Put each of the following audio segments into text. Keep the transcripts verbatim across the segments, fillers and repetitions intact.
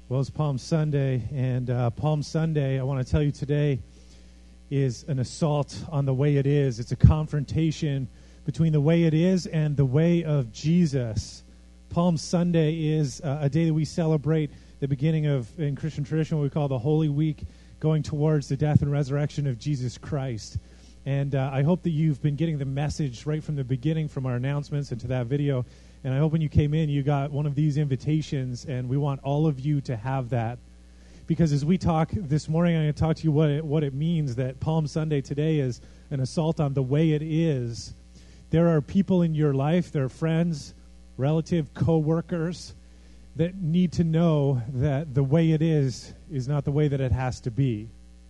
Well, it's Palm Sunday, and uh, Palm Sunday, I want to tell you today, is an assault on the way it is. It's a confrontation between the way it is and the way of Jesus. Palm Sunday is uh, a day that we celebrate the beginning of, in Christian tradition, what we call the Holy Week, going towards the death and resurrection of Jesus Christ. And uh, I hope that you've been getting the message right from the beginning, from our announcements into that video. And I hope when you came in, you got one of these invitations, and we want all of you to have that. Because as we talk this morning, I'm going to talk to you what it, what it means that Palm Sunday today is an assault on the way it is. There are people in your life, there are friends, relative, co-workers, that need to know that the way it is is not the way that it has to be.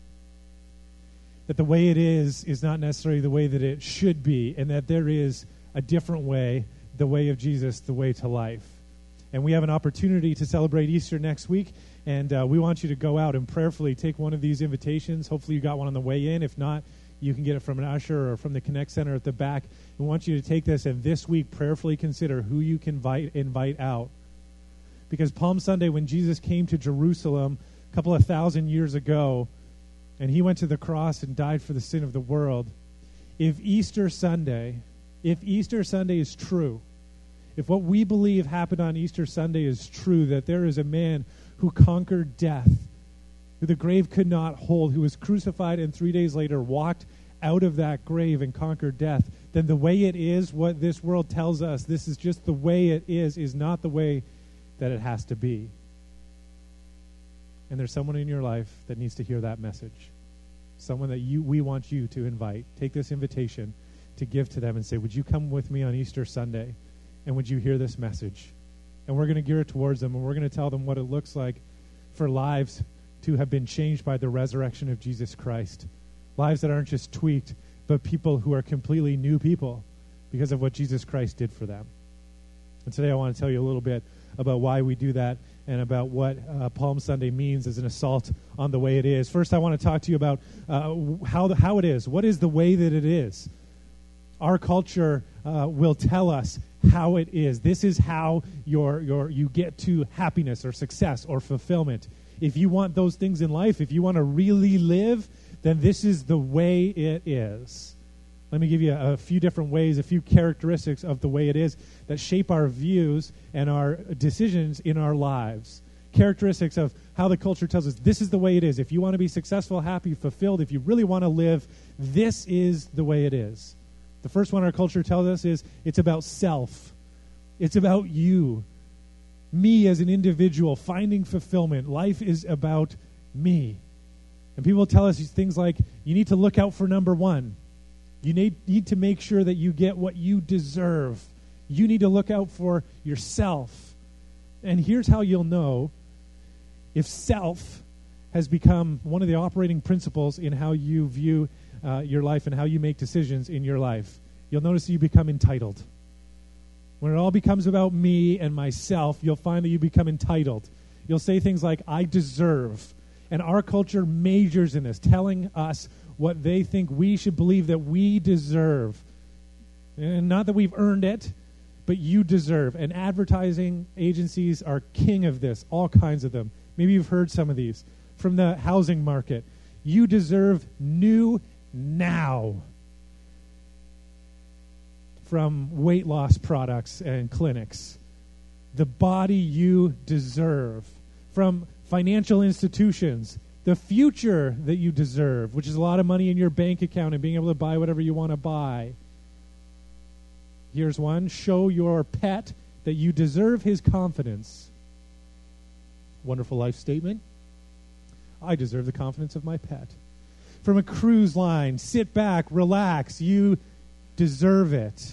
That the way it is is not necessarily the way that it should be, and that there is a different way, the way of Jesus, the way to life. And we have an opportunity to celebrate Easter next week, and uh, we want you to go out and prayerfully take one of these invitations. Hopefully you got one on the way in. If not, you can get it from an usher or from the Connect Center at the back. We want you to take this and this week prayerfully consider who you can invite, invite out. Because Palm Sunday, when Jesus came to Jerusalem a couple of thousand years ago, and he went to the cross and died for the sin of the world, if Easter Sunday, if Easter Sunday is true, if what we believe happened on Easter Sunday is true, that there is a man who conquered death, who the grave could not hold, who was crucified and three days later walked out of that grave and conquered death, then the way it is, what this world tells us, this is just the way it is, is not the way that it has to be. And there's someone in your life that needs to hear that message. Someone that you we want you to invite. Take this invitation to give to them and say, would you come with me on Easter Sunday? And would you hear this message? And we're going to gear it towards them, and we're going to tell them what it looks like for lives to have been changed by the resurrection of Jesus Christ. Lives that aren't just tweaked, but people who are completely new people because of what Jesus Christ did for them. And today I want to tell you a little bit about why we do that and about what uh, Palm Sunday means as an assault on the way it is. First, I want to talk to you about uh, how the, how it is. What is the way that it is? Our culture uh, will tell us how it is. This is how your your you get to happiness or success or fulfillment. If you want those things in life, if you want to really live, then this is the way it is. Let me give you a, a few different ways, a few characteristics of the way it is that shape our views and our decisions in our lives. Characteristics of how the culture tells us this is the way it is. If you want to be successful, happy, fulfilled, if you really want to live, this is the way it is. The first one our culture tells us is it's about self. It's about you. Me as an individual, finding fulfillment. Life is about me. And people tell us these things like, you need to look out for number one. You need, need to make sure that you get what you deserve. You need to look out for yourself. And here's how you'll know if self has become one of the operating principles in how you view uh, your life and how you make decisions in your life. You'll notice that you become entitled. When it all becomes about me and myself, you'll find that you become entitled. You'll say things like, I deserve. And our culture majors in this, telling us what they think we should believe that we deserve. And not that we've earned it, but you deserve. And advertising agencies are king of this, all kinds of them. Maybe you've heard some of these. From the housing market, you deserve new now. From weight loss products and clinics, the body you deserve. From financial institutions, the future that you deserve, which is a lot of money in your bank account and being able to buy whatever you want to buy. Here's one. Show your pet that you deserve his confidence. Wonderful life statement. I deserve the confidence of my pet. From a cruise line, sit back, relax. You deserve it.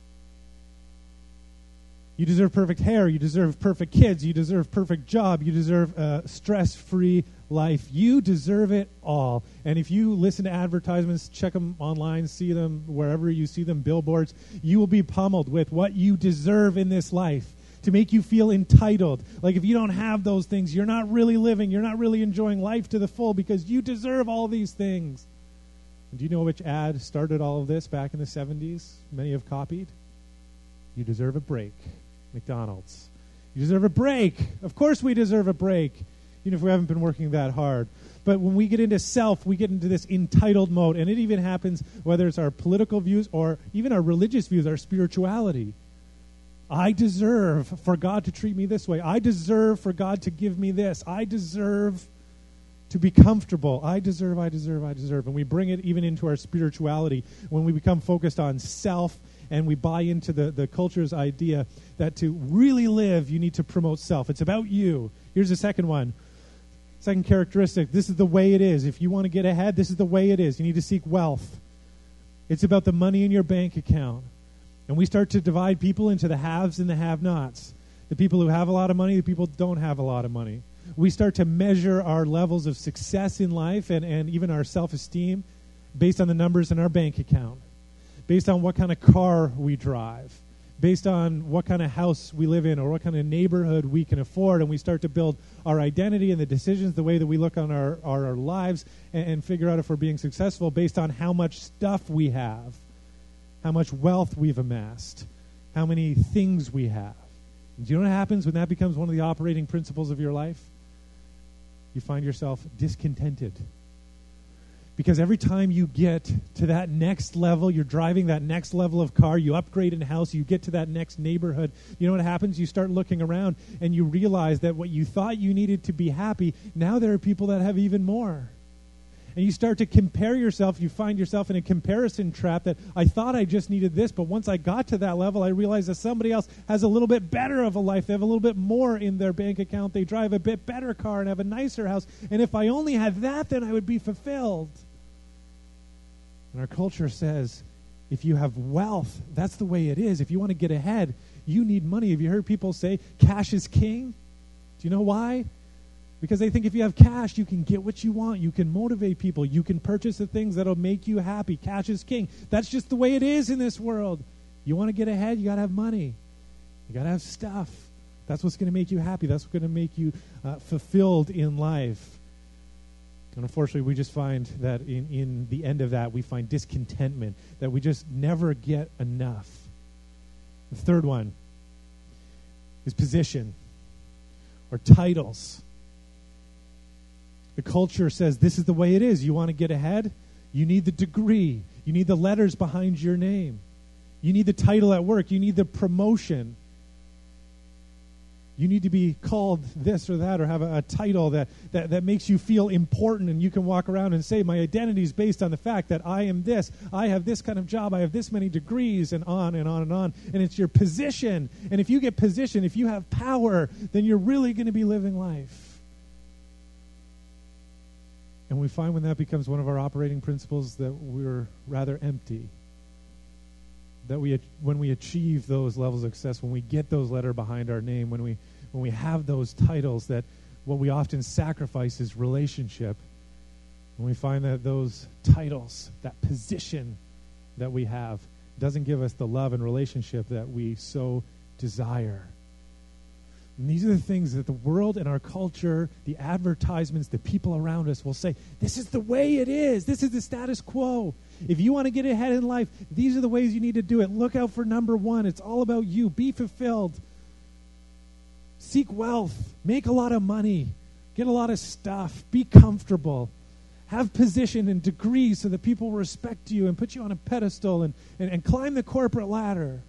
You deserve perfect hair. You deserve perfect kids. You deserve perfect job. You deserve a stress-free life. You deserve it all. And if you listen to advertisements, check them online, see them wherever you see them, billboards, you will be pummeled with what you deserve in this life to make you feel entitled. Like if you don't have those things, you're not really living. You're not really enjoying life to the full because you deserve all these things. And do you know which ad started all of this back in the seventies? Many have copied. You deserve a break. McDonald's. You deserve a break. Of course we deserve a break, even if we haven't been working that hard. But when we get into self, we get into this entitled mode, and it even happens whether it's our political views or even our religious views, our spirituality. I deserve for God to treat me this way. I deserve for God to give me this. I deserve to be comfortable. I deserve, I deserve, I deserve. And we bring it even into our spirituality when we become focused on self and we buy into the, the culture's idea that to really live, you need to promote self. It's about you. Here's the second one. Second characteristic, this is the way it is. If you want to get ahead, this is the way it is. You need to seek wealth. It's about the money in your bank account. And we start to divide people into the haves and the have-nots. The people who have a lot of money, the people who don't have a lot of money. We start to measure our levels of success in life and, and even our self-esteem based on the numbers in our bank account, based on what kind of car we drive, based on what kind of house we live in or what kind of neighborhood we can afford, and we start to build our identity and the decisions, the way that we look on our, our, our lives, and, and figure out if we're being successful based on how much stuff we have, how much wealth we've amassed, how many things we have. And do you know what happens when that becomes one of the operating principles of your life? You find yourself discontented. Because every time you get to that next level, you're driving that next level of car, you upgrade in a house, you get to that next neighborhood, you know what happens? You start looking around and you realize that what you thought you needed to be happy, now there are people that have even more. And you start to compare yourself, you find yourself in a comparison trap that I thought I just needed this, but once I got to that level, I realized that somebody else has a little bit better of a life. They have a little bit more in their bank account. They drive a bit better car and have a nicer house. And if I only had that, then I would be fulfilled. And our culture says, if you have wealth, that's the way it is. If you want to get ahead, you need money. Have you heard people say, cash is king? Do you know why? Because they think if you have cash, you can get what you want. You can motivate people. You can purchase the things that will make you happy. Cash is king. That's just the way it is in this world. You want to get ahead, you got to have money. You got to have stuff. That's what's going to make you happy. That's what's going to make you uh, fulfilled in life. And unfortunately, we just find that in, in the end of that, we find discontentment, that we just never get enough. The third one is position or titles. The culture says this is the way it is. You want to get ahead? You need the degree. You need the letters behind your name. You need the title at work. You need the promotion. You need to be called this or that or have a, a title that, that, that makes you feel important, and you can walk around and say, my identity is based on the fact that I am this. I have this kind of job. I have this many degrees, and on and on and on. And it's your position. And if you get position, if you have power, then you're really going to be living life. And we find when that becomes one of our operating principles that we're rather empty. That we, when we achieve those levels of success, when we get those letters behind our name, when we when we have those titles, that what we often sacrifice is relationship. And we find that those titles, that position that we have, doesn't give us the love and relationship that we so desire. And these are the things that the world and our culture, the advertisements, the people around us will say, this is the way it is. This is the status quo. If you want to get ahead in life, these are the ways you need to do it. Look out for number one. It's all about you. Be fulfilled. Seek wealth. Make a lot of money. Get a lot of stuff. Be comfortable. Have position and degrees so that people respect you and put you on a pedestal and, and, and climb the corporate ladder.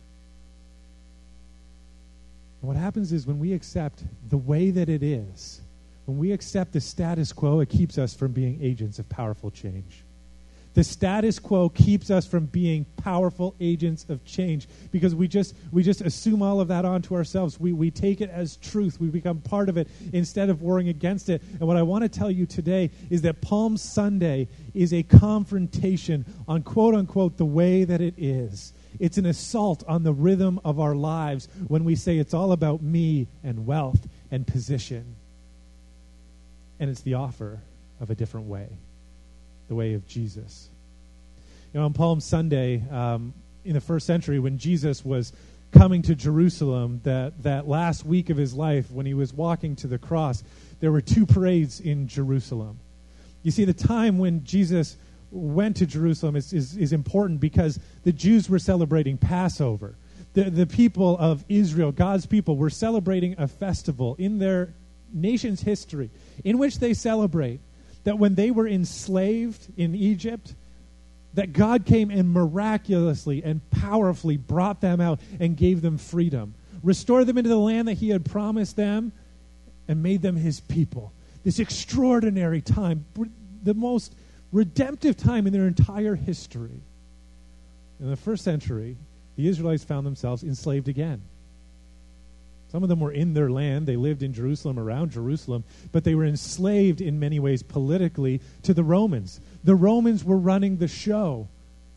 And what happens is when we accept the way that it is, when we accept the status quo, it keeps us from being agents of powerful change. The status quo keeps us from being powerful agents of change because we just we just assume all of that onto ourselves. We we take it as truth. We become part of it instead of warring against it. And what I want to tell you today is that Palm Sunday is a confrontation on quote-unquote the way that it is. It's an assault on the rhythm of our lives when we say it's all about me and wealth and position. And it's the offer of a different way, the way of Jesus. You know, on Palm Sunday, um, in the first century, when Jesus was coming to Jerusalem, that, that last week of his life, when he was walking to the cross, there were two parades in Jerusalem. You see, the time when Jesus went to Jerusalem is, is, is important because the Jews were celebrating Passover. the, the people of Israel, God's people, were celebrating a festival in their nation's history in which they celebrate that when they were enslaved in Egypt, that God came and miraculously and powerfully brought them out and gave them freedom, restored them into the land that he had promised them, and made them his people. This extraordinary time, the most redemptive time in their entire history. In the first century, the Israelites found themselves enslaved again. Some of them were in their land. They lived in Jerusalem, around Jerusalem, but they were enslaved in many ways politically to the Romans. The Romans were running the show,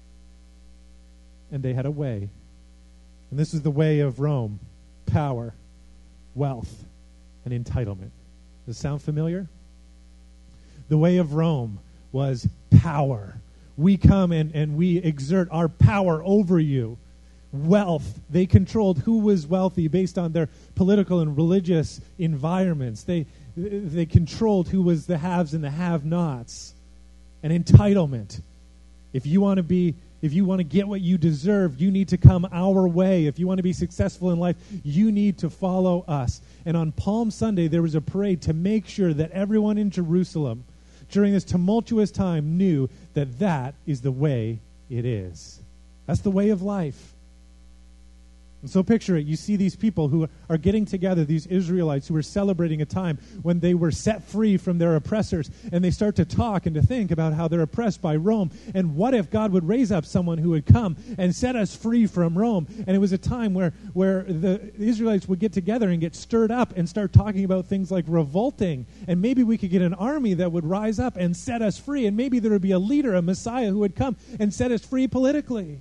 and they had a way. And this is the way of Rome: power, wealth, and entitlement. Does it sound familiar? The way of Rome was power. We come and, and we exert our power over you. Wealth. They controlled who was wealthy based on their political and religious environments. They they controlled who was the haves and the have-nots. And entitlement. If you want to be, if you want to get what you deserve, you need to come our way. If you want to be successful in life, you need to follow us. And on Palm Sunday, there was a parade to make sure that everyone in Jerusalem, during this tumultuous time, knew that that is the way it is. That's the way of life. And so picture it. You see these people who are getting together, these Israelites who are celebrating a time when they were set free from their oppressors, and they start to talk and to think about how they're oppressed by Rome. And what if God would raise up someone who would come and set us free from Rome? And it was a time where, where the Israelites would get together and get stirred up and start talking about things like revolting. And maybe we could get an army that would rise up and set us free. And maybe there would be a leader, a Messiah, who would come and set us free politically.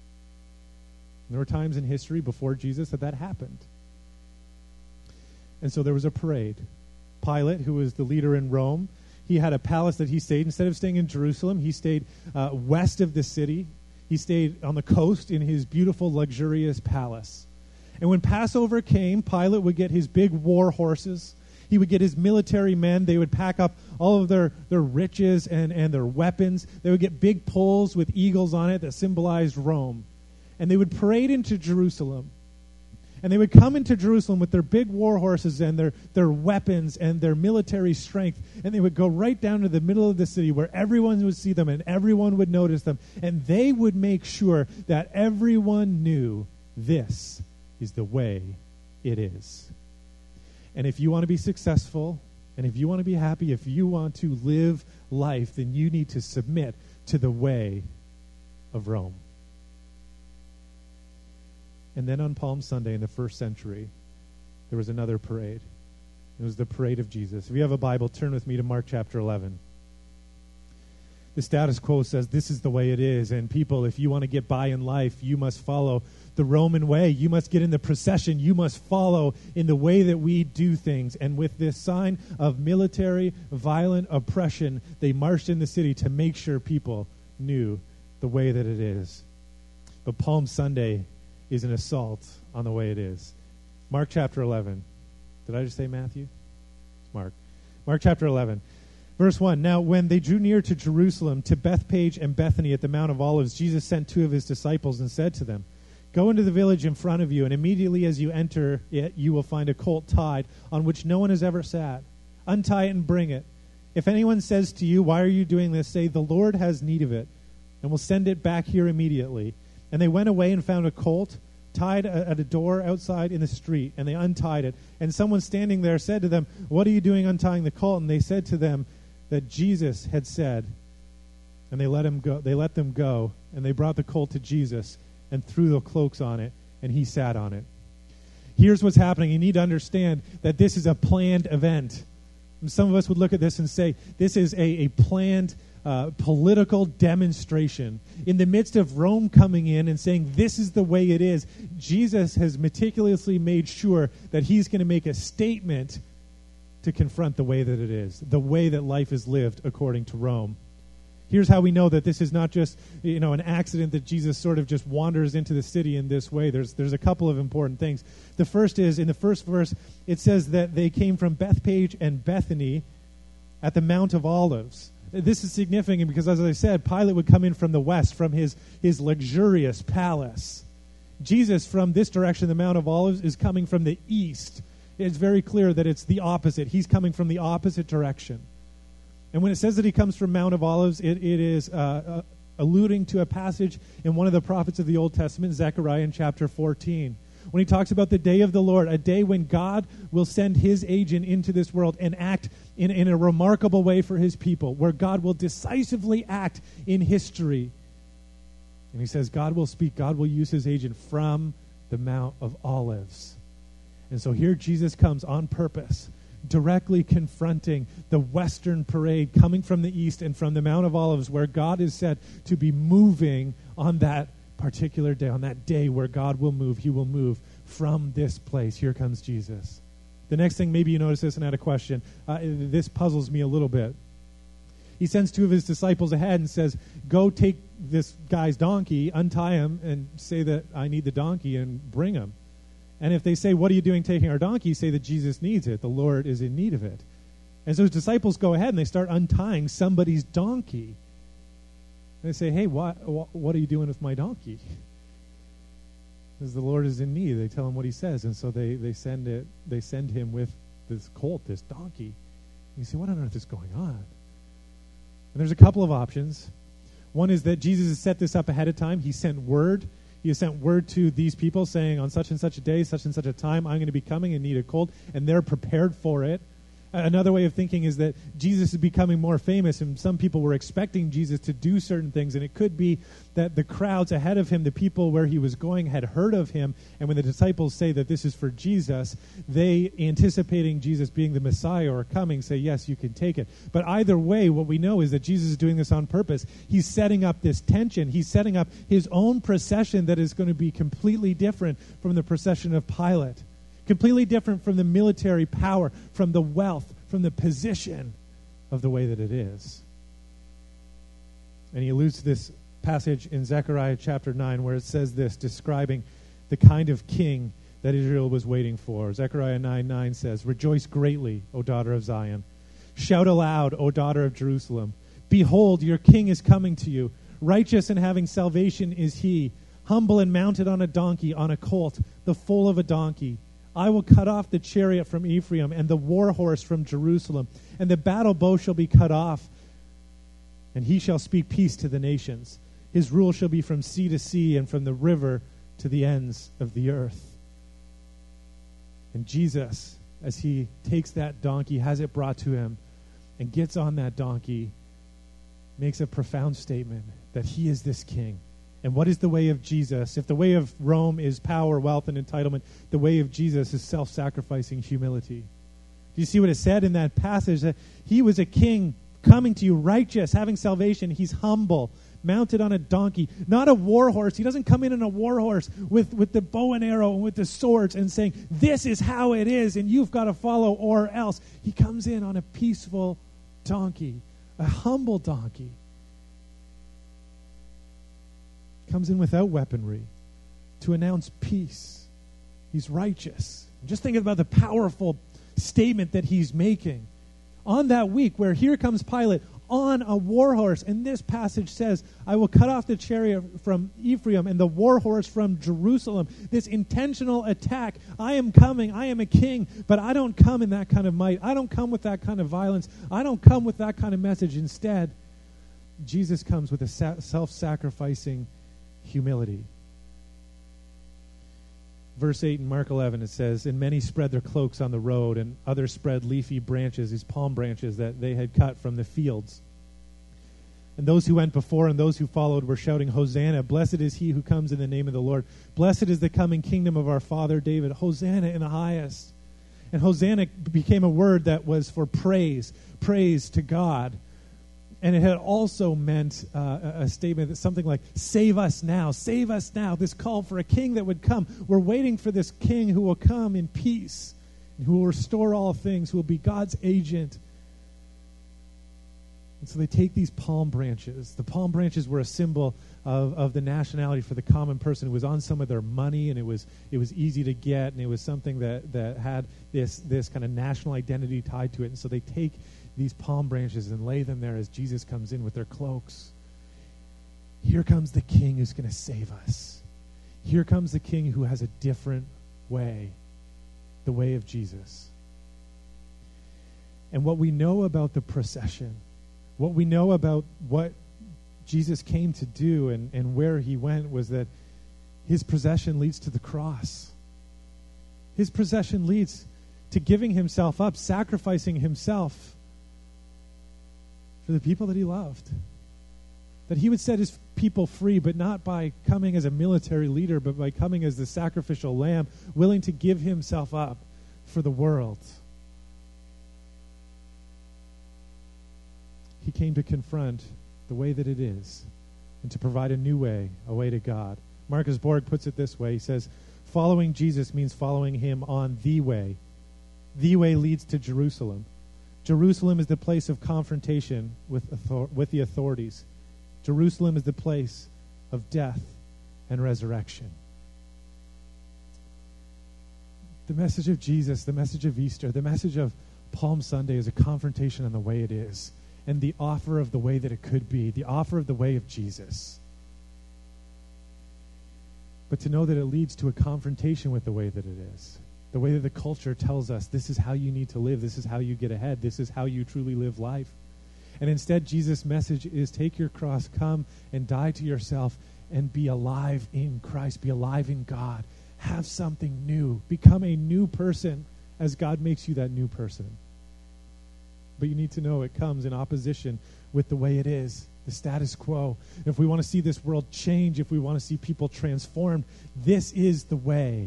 There were times in history before Jesus that that happened. And so there was a parade. Pilate, who was the leader in Rome, he had a palace that he stayed. Instead of staying in Jerusalem, he stayed uh, west of the city. He stayed on the coast in his beautiful, luxurious palace. And when Passover came, Pilate would get his big war horses. He would get his military men. They would pack up all of their, their riches and, and their weapons. They would get big poles with eagles on it that symbolized Rome. And they would parade into Jerusalem. And they would come into Jerusalem with their big war horses and their, their weapons and their military strength. And they would go right down to the middle of the city where everyone would see them and everyone would notice them. And they would make sure that everyone knew this is the way it is. And if you want to be successful, and if you want to be happy, if you want to live life, then you need to submit to the way of Rome. And then on Palm Sunday in the first century, there was another parade. It was the parade of Jesus. If you have a Bible, turn with me to Mark chapter eleven. The status quo says this is the way it is. And people, if you want to get by in life, you must follow the Roman way. You must get in the procession. You must follow in the way that we do things. And with this sign of military, violent oppression, they marched in the city to make sure people knew the way that it is. But Palm Sunday is an assault on the way it is. Mark chapter eleven. Did I just say Matthew? It's Mark. Mark chapter eleven. Verse one. Now when they drew near to Jerusalem, to Bethpage and Bethany at the Mount of Olives, Jesus sent two of his disciples and said to them, Go into the village in front of you, and immediately as you enter it, you will find a colt tied, on which no one has ever sat. Untie it and bring it. If anyone says to you, Why are you doing this? Say, The Lord has need of it, and will send it back here immediately. And they went away and found a colt tied at a door outside in the street, and they untied it. And someone standing there said to them, What are you doing untying the colt? And they said to them that Jesus had said, and they let him go. They let them go, and they brought the colt to Jesus and threw the cloaks on it, and he sat on it. Here's what's happening. You need to understand that this is a planned event. And some of us would look at this and say, this is a, a planned Uh, political demonstration. In the midst of Rome coming in and saying, this is the way it is, Jesus has meticulously made sure that he's going to make a statement to confront the way that it is, the way that life is lived according to Rome. Here's how we know that this is not just, you know, an accident that Jesus sort of just wanders into the city in this way. There's there's a couple of important things. The first is, in the first verse, it says that they came from Bethpage and Bethany at the Mount of Olives. This is significant because, as I said, Pilate would come in from the west, from his, his luxurious palace. Jesus from this direction, the Mount of Olives, is coming from the east. It's very clear that it's the opposite. He's coming from the opposite direction. And when it says that he comes from Mount of Olives, it, it is uh, uh, alluding to a passage in one of the prophets of the Old Testament, Zechariah in chapter fourteen, when he talks about the day of the Lord, a day when God will send his agent into this world and act in, in a remarkable way for his people, where God will decisively act in history. And he says God will speak, God will use his agent from the Mount of Olives. And so here Jesus comes on purpose, directly confronting the Western parade coming from the east and from the Mount of Olives, where God is said to be moving on that particular day, on that day where God will move. He will move from this place. Here comes Jesus. The next thing, maybe you notice this and had a question. Uh, this puzzles me a little bit. He sends two of his disciples ahead and says, go take this guy's donkey, untie him, and say that I need the donkey and bring him. And if they say, what are you doing taking our donkey? Say that Jesus needs it. The Lord is in need of it. And so his disciples go ahead and they start untying somebody's donkey. And they say, hey, what, what are you doing with my donkey? Because the Lord is in need. They tell him what he says. And so they, they send it. They send him with this colt, this donkey. And you say, what on earth is going on? And there's a couple of options. One is that Jesus has set this up ahead of time. He sent word. He has sent word to these people saying on such and such a day, such and such a time, I'm going to be coming and need a colt, and they're prepared for it. Another way of thinking is that Jesus is becoming more famous, and some people were expecting Jesus to do certain things, and it could be that the crowds ahead of him, the people where he was going, had heard of him, and when the disciples say that this is for Jesus, they, anticipating Jesus being the Messiah or coming, say, yes, you can take it. But either way, what we know is that Jesus is doing this on purpose. He's setting up this tension. He's setting up his own procession that is going to be completely different from the procession of Pilate. Completely different from the military power, from the wealth, from the position of the way that it is. And he alludes to this passage in Zechariah chapter nine where it says this, describing the kind of king that Israel was waiting for. Zechariah nine nine says, rejoice greatly, O daughter of Zion. Shout aloud, O daughter of Jerusalem. Behold, your king is coming to you. Righteous and having salvation is he. Humble and mounted on a donkey, on a colt, the foal of a donkey. I will cut off the chariot from Ephraim and the war horse from Jerusalem, and the battle bow shall be cut off, and he shall speak peace to the nations. His rule shall be from sea to sea and from the river to the ends of the earth. And Jesus, as he takes that donkey, has it brought to him, and gets on that donkey, makes a profound statement that he is this king. And what is the way of Jesus? If the way of Rome is power, wealth, and entitlement, the way of Jesus is self-sacrificing humility. Do you see what it said in that passage? That he was a king coming to you, righteous, having salvation. He's humble, mounted on a donkey, not a war horse. He doesn't come in on a war horse with, with the bow and arrow and with the swords and saying, this is how it is, and you've got to follow or else. He comes in on a peaceful donkey, a humble donkey. Comes in without weaponry to announce peace. He's righteous. Just think about the powerful statement that he's making. On that week where here comes Pilate on a war horse, and this passage says, I will cut off the chariot from Ephraim and the war horse from Jerusalem. This intentional attack. I am coming. I am a king, but I don't come in that kind of might. I don't come with that kind of violence. I don't come with that kind of message. Instead, Jesus comes with a sa- self-sacrificing humility. Verse eight in Mark eleven, it says, and many spread their cloaks on the road, and others spread leafy branches, these palm branches that they had cut from the fields. And those who went before and those who followed were shouting, Hosanna, blessed is he who comes in the name of the Lord. Blessed is the coming kingdom of our father David. Hosanna in the highest. And Hosanna became a word that was for praise, praise to God. And it had also meant uh, a statement that something like, save us now, save us now. This call for a king that would come. We're waiting for this king who will come in peace, and who will restore all things, who will be God's agent. And so they take these palm branches. The palm branches were a symbol of, of the nationality for the common person. It was on some of their money, and it was it was easy to get, and it was something that, that had this, this kind of national identity tied to it. And so they take these palm branches and lay them there as Jesus comes in with their cloaks. Here comes the king who's going to save us. Here comes the king who has a different way, the way of Jesus. And what we know about the procession, what we know about what Jesus came to do and, and where he went was that his procession leads to the cross. His procession leads to giving himself up, sacrificing himself for the people that he loved. That he would set his people free, but not by coming as a military leader, but by coming as the sacrificial lamb, willing to give himself up for the world. He came to confront the way that it is and to provide a new way, a way to God. Marcus Borg puts it this way. He says, following Jesus means following him on the way. The way leads to Jerusalem. Jerusalem is the place of confrontation with author- with the authorities. Jerusalem is the place of death and resurrection. The message of Jesus, the message of Easter, the message of Palm Sunday is a confrontation on the way it is and the offer of the way that it could be, the offer of the way of Jesus. But to know that it leads to a confrontation with the way that it is, the way that the culture tells us this is how you need to live, this is how you get ahead, this is how you truly live life. And instead, Jesus' message is take your cross, come and die to yourself and be alive in Christ, be alive in God. Have something new. Become a new person as God makes you that new person. But you need to know it comes in opposition with the way it is, the status quo. If we want to see this world change, if we want to see people transformed, this is the way.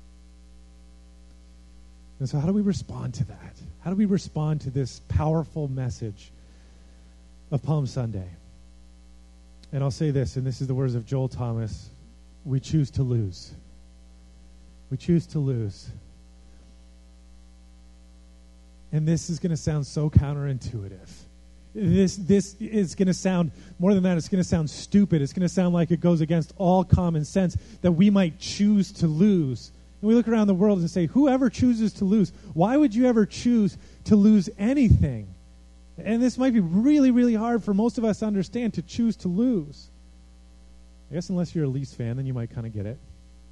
And so how do we respond to that? How do we respond to this powerful message of Palm Sunday? And I'll say this, and this is the words of Joel Thomas: we choose to lose. We choose to lose. And this is going to sound so counterintuitive. This this is going to sound, more than that, it's going to sound stupid. It's going to sound like it goes against all common sense that we might choose to lose. And we look around the world and say, whoever chooses to lose, why would you ever choose to lose anything? And this might be really, really hard for most of us to understand, to choose to lose. I guess unless you're a Leafs fan, then you might kind of get it.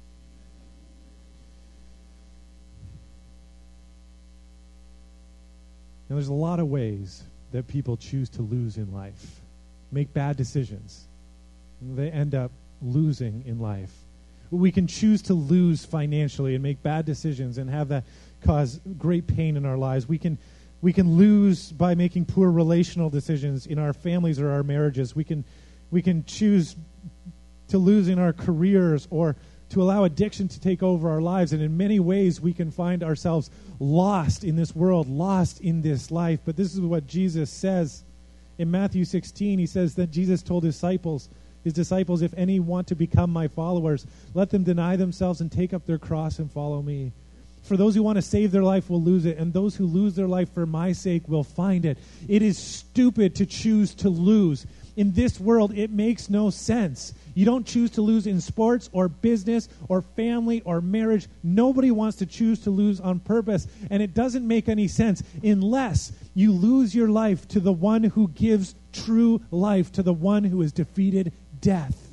Now, there's a lot of ways that people choose to lose in life, make bad decisions. They end up losing in life. We can choose to lose financially and make bad decisions and have that cause great pain in our lives. We can we can lose by making poor relational decisions in our families or our marriages. We can we can choose to lose in our careers or to allow addiction to take over our lives. And in many ways, we can find ourselves lost in this world, lost in this life. But this is what Jesus says. In Matthew sixteen, he says that Jesus told his disciples, his disciples, if any want to become my followers, let them deny themselves and take up their cross and follow me. For those who want to save their life will lose it, and those who lose their life for my sake will find it. It is stupid to choose to lose. In this world, it makes no sense. You don't choose to lose in sports or business or family or marriage. Nobody wants to choose to lose on purpose. And it doesn't make any sense unless you lose your life to the one who gives true life, to the one who has defeated death.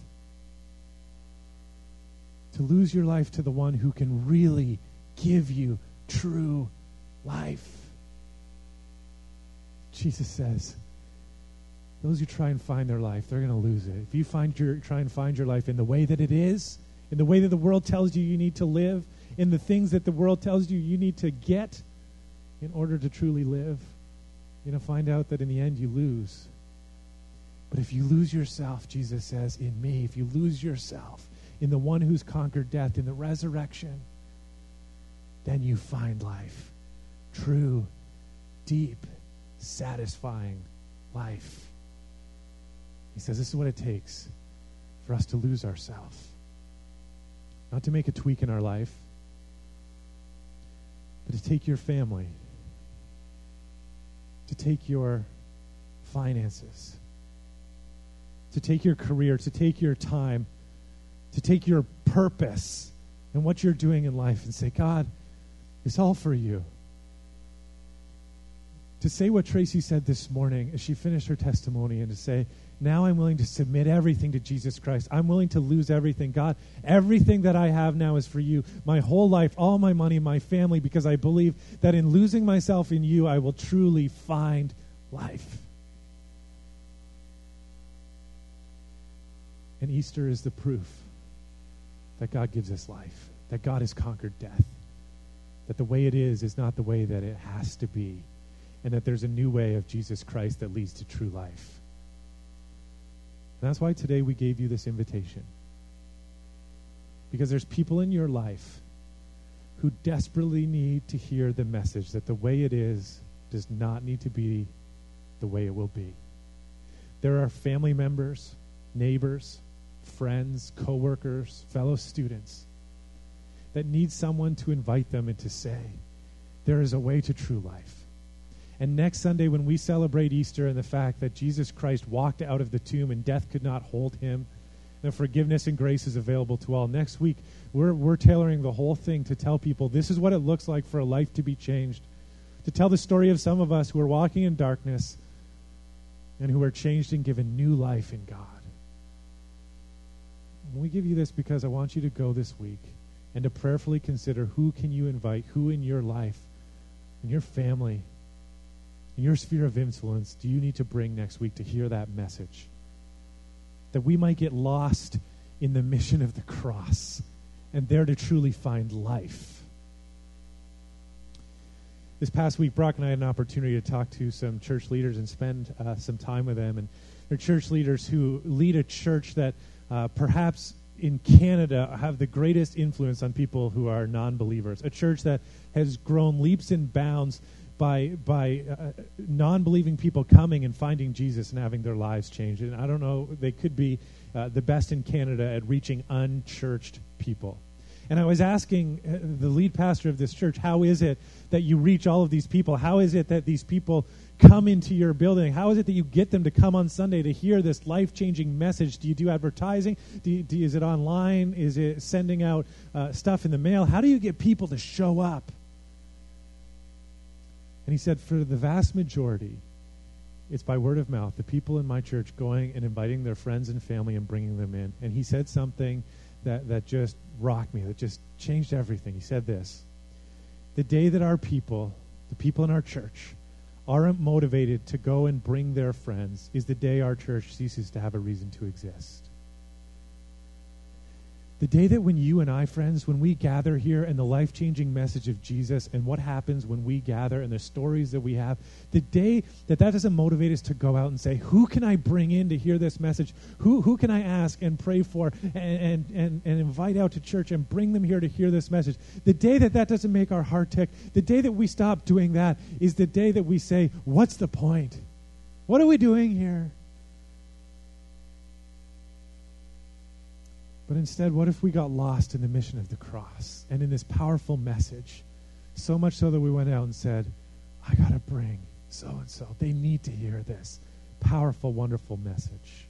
To lose your life to the one who can really give you true life. Jesus says, those who try and find their life, they're going to lose it. If you find your try and find your life in the way that it is, in the way that the world tells you you need to live, in the things that the world tells you you need to get in order to truly live, you're going to find out that in the end you lose. But if you lose yourself, Jesus says, in me, if you lose yourself in the one who's conquered death, in the resurrection, then you find life. True, deep, satisfying life. He says this is what it takes for us to lose ourselves. Not to make a tweak in our life, but to take your family, to take your finances, to take your career, to take your time, to take your purpose and what you're doing in life and say, God, it's all for you. to say what Tracy said this morning as she finished her testimony, and to say, now I'm willing to submit everything to Jesus Christ. I'm willing to lose everything. God, everything that I have now is for you. My whole life, all my money, my family, because I believe that in losing myself in you, I will truly find life. And Easter is the proof that God gives us life, that God has conquered death, that the way it is is not the way that it has to be, and that there's a new way of Jesus Christ that leads to true life. And that's why today we gave you this invitation. Because there's people in your life who desperately need to hear the message that the way it is does not need to be the way it will be. There are family members, neighbors, friends, co-workers, fellow students that need someone to invite them and to say, there is a way to true life. And next Sunday, when we celebrate Easter and the fact that Jesus Christ walked out of the tomb and death could not hold him, and forgiveness and grace is available to all. Next week, we're, we're tailoring the whole thing to tell people this is what it looks like for a life to be changed. To tell the story of some of us who are walking in darkness and who are changed and given new life in God. We give you this because I want you to go this week and to prayerfully consider who can you invite, who in your life, in your family, in your sphere of influence do you need to bring next week to hear that message? That we might get lost in the mission of the cross and there to truly find life. This past week, Brock and I had an opportunity to talk to some church leaders and spend uh, some time with them. And they're church leaders who lead a church that uh, perhaps in Canada have the greatest influence on people who are non-believers. A church that has grown leaps and bounds by by uh, non-believing people coming and finding Jesus and having their lives changed. And I don't know, they could be uh, the best in Canada at reaching unchurched people. And I was asking uh, the lead pastor of this church, how is it that you reach all of these people? How is it that these people come into your building? How is it that you get them to come on Sunday to hear this life-changing message? Do you do advertising? Do you, do, is it online? Is it sending out uh, stuff in the mail? How do you get people to show up? And he said, for the vast majority, it's by word of mouth. The people in my church going and inviting their friends and family and bringing them in. And he said something that, that just rocked me, that just changed everything. He said this: the day that our people, the people in our church, aren't motivated to go and bring their friends is the day our church ceases to have a reason to exist. The day that when you and I, friends, when we gather here and the life-changing message of Jesus and what happens when we gather and the stories that we have, the day that that doesn't motivate us to go out and say, who can I bring in to hear this message? Who who can I ask and pray for and, and, and, and invite out to church and bring them here to hear this message? The day that that doesn't make our heart tick, the day that we stop doing that is the day that we say, what's the point? What are we doing here? But instead, what if we got lost in the mission of the cross and in this powerful message, so much so that we went out and said, I got to bring so-and-so. They need to hear this powerful, wonderful message.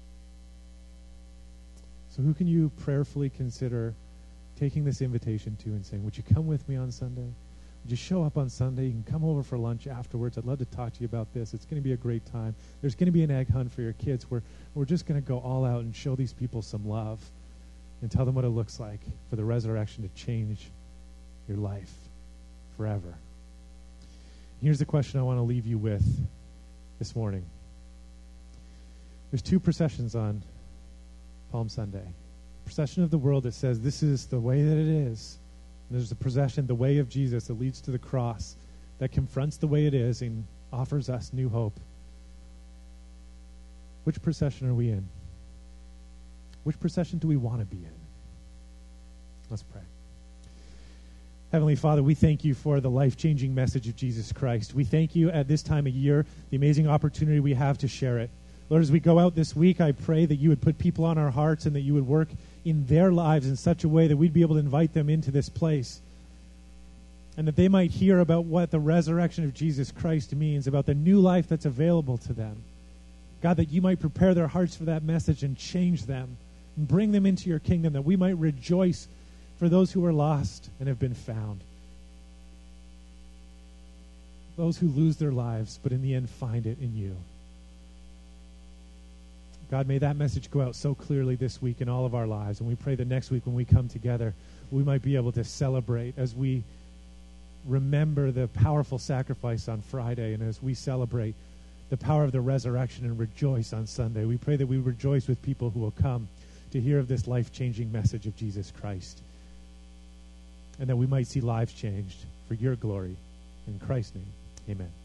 So who can you prayerfully consider taking this invitation to and saying, would you come with me on Sunday? Would you show up on Sunday? You can come over for lunch afterwards. I'd love to talk to you about this. It's going to be a great time. There's going to be an egg hunt for your kids where we're just going to go all out and show these people some love and tell them what it looks like for the resurrection to change your life forever. Here's the question I want to leave you with this morning. There's two processions on Palm Sunday. A procession of the world that says this is the way that it is. And there's a procession, the way of Jesus, that leads to the cross, that confronts the way it is and offers us new hope. Which procession are we in? Which procession do we want to be in? Let's pray. Heavenly Father, we thank you for the life-changing message of Jesus Christ. We thank you at this time of year, the amazing opportunity we have to share it. Lord, as we go out this week, I pray that you would put people on our hearts and that you would work in their lives in such a way that we'd be able to invite them into this place and that they might hear about what the resurrection of Jesus Christ means, about the new life that's available to them. God, that you might prepare their hearts for that message and change them and bring them into your kingdom, that we might rejoice for those who are lost and have been found. those who lose their lives, but in the end find it in you. God, may that message go out so clearly this week in all of our lives. And we pray that next week when we come together, we might be able to celebrate as we remember the powerful sacrifice on Friday, and as we celebrate the power of the resurrection and rejoice on Sunday. We pray that we rejoice with people who will come to hear of this life-changing message of Jesus Christ, and that we might see lives changed for your glory. In Christ's name, amen.